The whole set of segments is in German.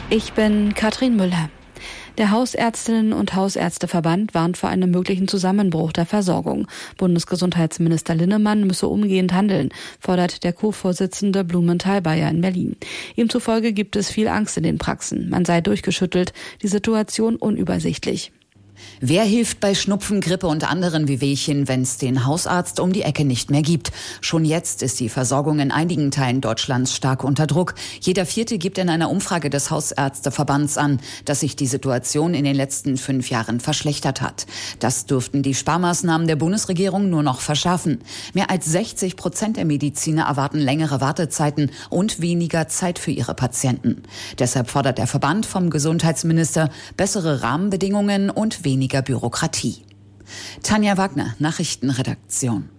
Ich bin Katrin Müller. Der Hausärztinnen- und Hausärzteverband warnt vor einem möglichen Zusammenbruch der Versorgung. Bundesgesundheitsminister Linnemann müsse umgehend handeln, fordert der Co-Vorsitzende Blumenthal-Bayer in Berlin. Ihm zufolge gibt es viel Angst in den Praxen. Man sei durchgeschüttelt, die Situation unübersichtlich. Wer hilft bei Schnupfen, Grippe und anderen Wehwehchen, wenn es den Hausarzt um die Ecke nicht mehr gibt? Schon jetzt ist die Versorgung in einigen Teilen Deutschlands stark unter Druck. Jeder Vierte gibt in einer Umfrage des Hausärzteverbands an, dass sich die Situation in den letzten 5 Jahren verschlechtert hat. Das dürften die Sparmaßnahmen der Bundesregierung nur noch verschärfen. Mehr als 60% der Mediziner erwarten längere Wartezeiten und weniger Zeit für ihre Patienten. Deshalb fordert der Verband vom Gesundheitsminister bessere Rahmenbedingungen und weniger Bürokratie. Tanja Wagner, Nachrichtenredaktion.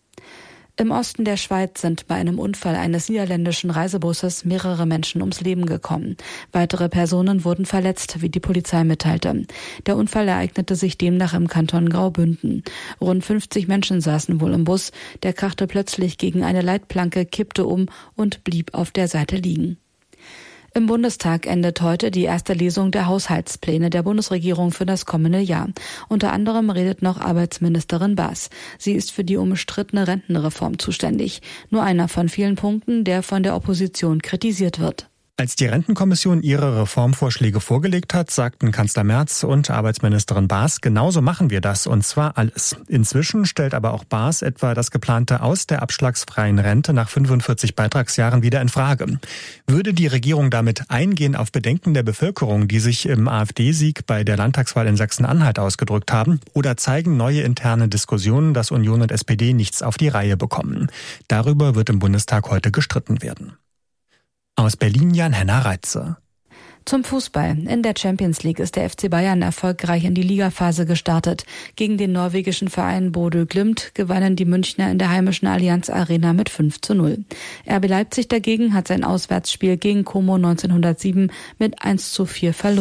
Im Osten der Schweiz sind bei einem Unfall eines niederländischen Reisebusses mehrere Menschen ums Leben gekommen. Weitere Personen wurden verletzt, wie die Polizei mitteilte. Der Unfall ereignete sich demnach im Kanton Graubünden. Rund 50 Menschen saßen wohl im Bus. Der krachte plötzlich gegen eine Leitplanke, kippte um und blieb auf der Seite liegen. Im Bundestag endet heute die erste Lesung der Haushaltspläne der Bundesregierung für das kommende Jahr. Unter anderem redet noch Arbeitsministerin Baas. Sie ist für die umstrittene Rentenreform zuständig. Nur einer von vielen Punkten, der von der Opposition kritisiert wird. Als die Rentenkommission ihre Reformvorschläge vorgelegt hat, sagten Kanzler Merz und Arbeitsministerin Baas, genauso machen wir das, und zwar alles. Inzwischen stellt aber auch Baas etwa das geplante Aus der abschlagsfreien Rente nach 45 Beitragsjahren wieder in Frage. Würde die Regierung damit eingehen auf Bedenken der Bevölkerung, die sich im AfD-Sieg bei der Landtagswahl in Sachsen-Anhalt ausgedrückt haben, oder zeigen neue interne Diskussionen, dass Union und SPD nichts auf die Reihe bekommen? Darüber wird im Bundestag heute gestritten werden. Aus Berlin Jan-Henner Reitze. Zum Fußball. In der Champions League ist der FC Bayern erfolgreich in die Ligaphase gestartet. Gegen den norwegischen Verein Bodø Glimt gewannen die Münchner in der heimischen Allianz Arena mit 5:0. RB Leipzig dagegen hat sein Auswärtsspiel gegen Como 1907 mit 1:4 verloren.